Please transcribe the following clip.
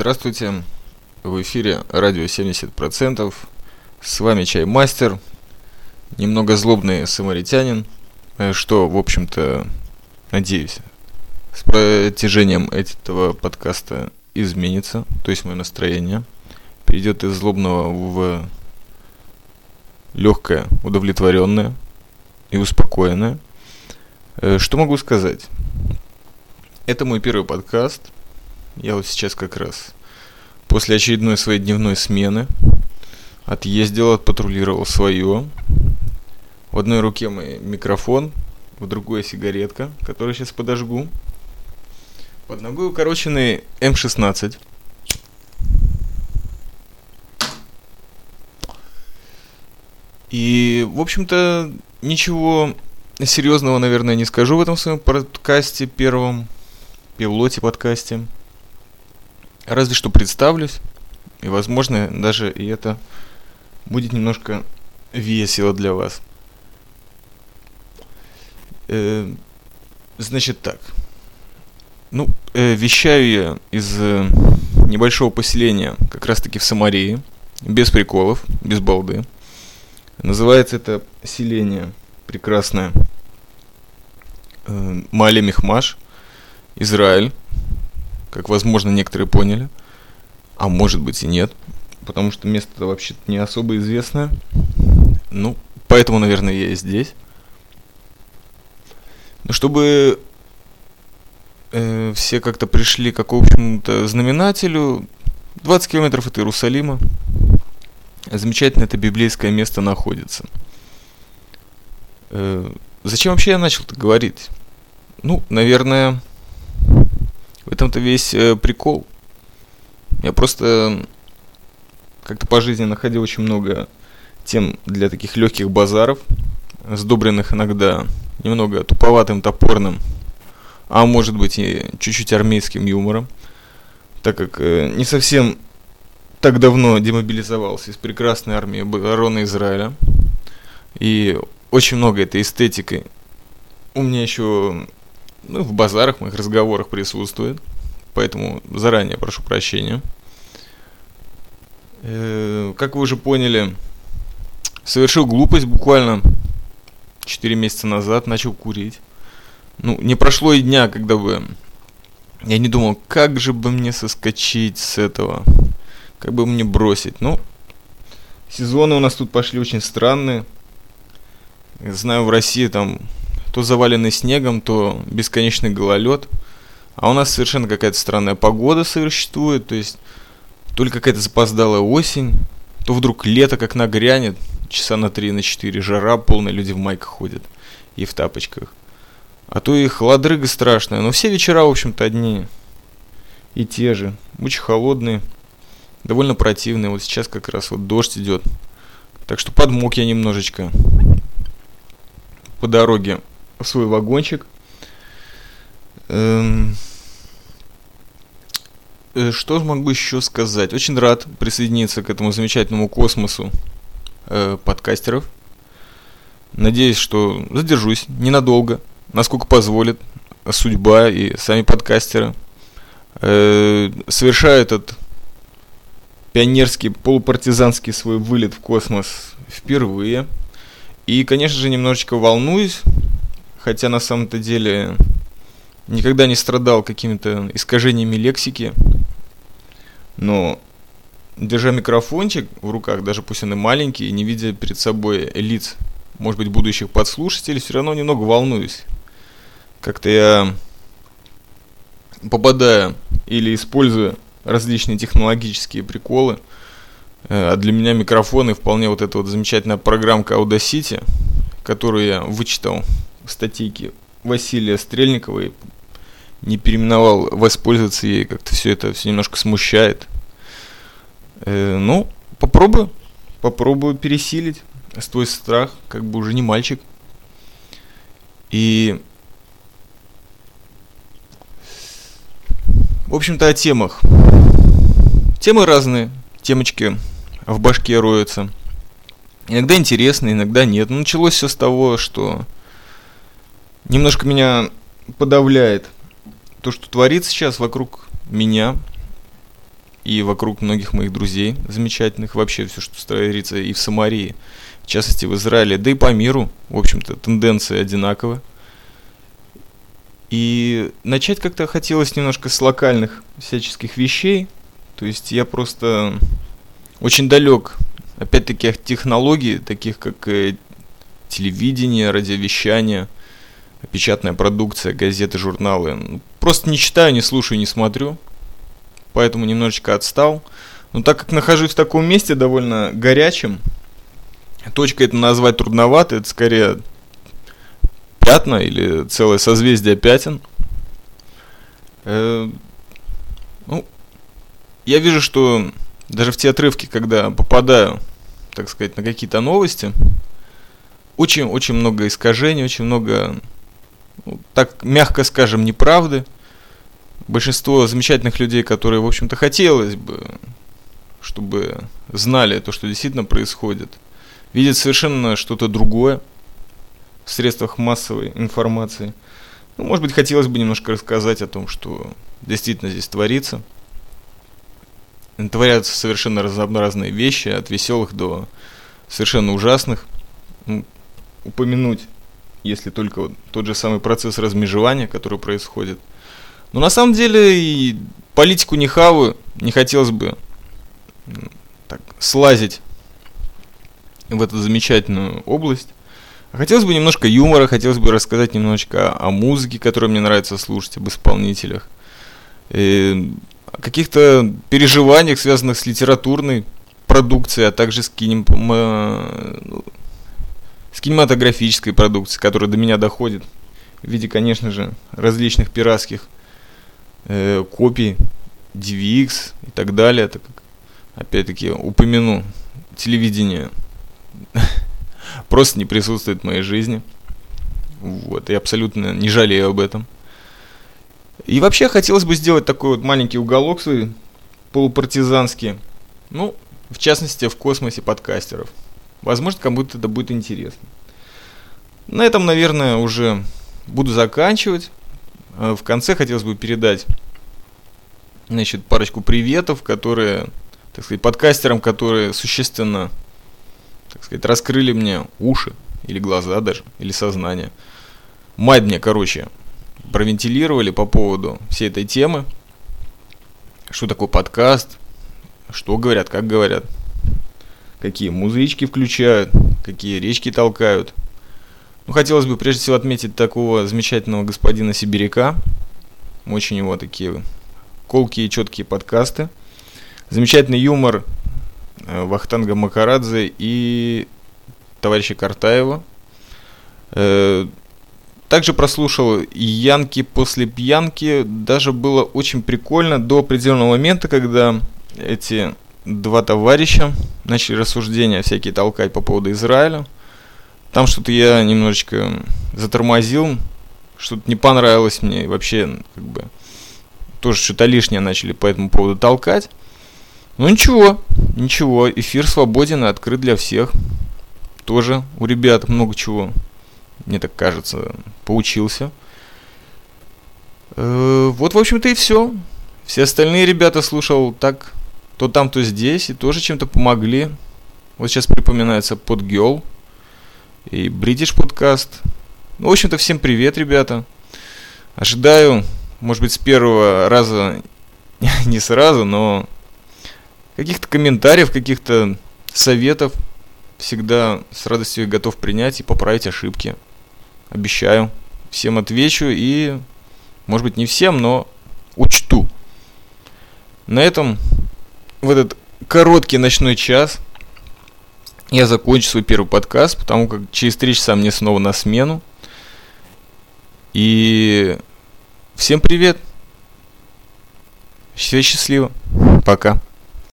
Здравствуйте, в эфире радио 70%, с вами Чаймастер, немного злобный самаритянин, что, в общем-то, надеюсь, с протяжением этого подкаста изменится, то есть мое настроение перейдет из злобного в легкое, удовлетворенное и успокоенное. Что могу сказать? Это мой первый подкаст. Я вот сейчас как раз после очередной своей дневной смены отъездил, отпатрулировал свое. В одной руке мой микрофон, в другой сигаретка, которую сейчас подожгу. Под ногой укороченный М16. И, в общем-то, ничего серьезного, наверное, не скажу в этом своем подкасте, первом пилоте подкасте. Разве что представлюсь, и, возможно, даже и это будет немножко весело для вас. Значит так. Вещаю я из небольшого поселения, как раз-таки в Самарии, без приколов, без балды. Называется это селение прекрасное Маале Михмаш, Израиль. Как, возможно, некоторые поняли. А может быть и нет. Потому что место вообще-то не особо известное. Поэтому, наверное, я и здесь. Но чтобы все как-то пришли к общему-то знаменателю, 20 километров от Иерусалима. Замечательно это библейское место находится. Зачем вообще я начал-то говорить? Наверное, в этом-то весь прикол. Я просто как-то по жизни находил очень много тем для таких легких базаров, сдобренных иногда немного туповатым, топорным, а может быть и чуть-чуть армейским юмором, так как не совсем так давно демобилизовался из прекрасной армии обороны Израиля. И очень много этой эстетикой у меня еще в базарах, в моих разговорах присутствует. Поэтому заранее прошу прощения. Как вы уже поняли, совершил глупость буквально 4 месяца назад, начал курить. Не прошло и дня, когда бы я не думал, как же бы мне соскочить с этого, как бы мне бросить. Сезоны у нас тут пошли очень странные. Знаю, в России там то заваленный снегом, то бесконечный гололед. А у нас совершенно какая-то странная погода существует. То есть, то ли какая-то запоздалая осень, то вдруг лето как нагрянет, часа на 3, на 4, жара полная, люди в майках ходят и в тапочках. А то и холодрыга страшная. Но все вечера, в общем-то, одни и те же. Очень холодные, довольно противные. Вот сейчас как раз вот дождь идет. Так что подмок я немножечко по дороге в свой вагончик. Что же могу еще сказать? Очень рад присоединиться к этому замечательному космосу подкастеров. Надеюсь, что задержусь ненадолго, насколько позволит судьба и сами подкастеры. Совершаю этот пионерский, полупартизанский свой вылет в космос впервые. И, конечно же, немножечко волнуюсь, хотя на самом-то деле никогда не страдал какими-то искажениями лексики. Но, держа микрофончик в руках, даже пусть он и маленький, и не видя перед собой лиц, может быть, будущих подслушателей, все равно немного волнуюсь. Как-то я, попадая или используя различные технологические приколы, а для меня микрофоны вполне вот эта вот замечательная программка Audacity, которую я вычитал в статейке Василия Стрельникова и не переименовал воспользоваться ей, как-то все это все немножко смущает. Попробую пересилить свой страх, как бы уже не мальчик. И, в общем-то, о темах. Темы разные, темочки в башке роются. Иногда интересно, иногда нет. Началось все с того, что немножко меня подавляет то, что творится сейчас вокруг меня. и вокруг многих моих друзей замечательных, вообще все, что творится и в Самарии, в частности в Израиле, да и по миру, в общем-то, тенденции одинаковы. И начать как-то хотелось немножко с локальных всяческих вещей, то есть я просто очень далек, опять-таки, от технологий, таких как телевидение, радиовещание, печатная продукция, газеты, журналы. Просто не читаю, не слушаю, не смотрю, поэтому немножечко отстал. Но так как нахожусь в таком месте довольно горячем, точкой это назвать трудновато, это скорее пятна или целое созвездие пятен. Я вижу, что даже в те отрывки, когда попадаю, так сказать, на какие-то новости, очень много искажений, очень много, так мягко скажем, неправды. Большинство замечательных людей, которые, в общем-то, хотелось бы, чтобы знали то, что действительно происходит, видят совершенно что-то другое в средствах массовой информации. Может быть, хотелось бы немножко рассказать о том, что действительно здесь творится. Творятся совершенно разнообразные вещи, от веселых до совершенно ужасных. Упомянуть, если только тот же самый процесс размежевания, который происходит. Но на самом деле и политику не хаваю, не хотелось бы так слазить в эту замечательную область. Хотелось бы немножко юмора, хотелось бы рассказать немножечко о музыке, которую мне нравится слушать, об исполнителях, о каких-то переживаниях, связанных с литературной продукцией, а также с кинематографической продукцией, которая до меня доходит в виде, конечно же, различных пиратских копий, DVX и так далее. Так как, опять-таки, упомяну, телевидение просто не присутствует в моей жизни. Вот, и абсолютно не жалею об этом. И вообще хотелось бы сделать такой вот маленький уголок свой, полупартизанский. В частности, в космосе подкастеров. Возможно, кому-то это будет интересно. На этом, наверное, уже буду заканчивать. В конце хотелось бы передать, парочку приветов, которые, так сказать, подкастерам, которые существенно, так сказать, раскрыли мне уши, или глаза даже, или сознание. Мать мне, провентилировали по поводу всей этой темы. Что такое подкаст, что говорят, как говорят, какие музычки включают, какие речки толкают. Хотелось бы прежде всего отметить такого замечательного господина Сибиряка. Очень его такие колкие и четкие подкасты. Замечательный юмор Вахтанга Макарадзе и товарища Картаева. Также прослушал Янки после пьянки. Даже было очень прикольно до определенного момента, когда эти два товарища начали рассуждения всякие толкать по поводу Израиля. Там что-то я немножечко затормозил, что-то не понравилось мне, и вообще, тоже что-то лишнее начали по этому поводу толкать. Ничего, эфир свободен и открыт для всех. Тоже у ребят много чего, мне так кажется, поучился. Вот, в общем-то, и все. Все остальные ребята слушал так, то там, то здесь, и тоже чем-то помогли. Вот сейчас припоминается Podgirl и British подкаст. В общем-то, всем привет, ребята. Ожидаю, может быть, с первого раза, не сразу, но каких-то комментариев, каких-то советов. Всегда с радостью готов принять и поправить ошибки. Обещаю. Всем отвечу и, может быть, не всем, но учту. На этом, в этот короткий ночной час, я закончу свой первый подкаст, потому как через 3 часа мне снова на смену. И всем привет. Все счастливо. Пока.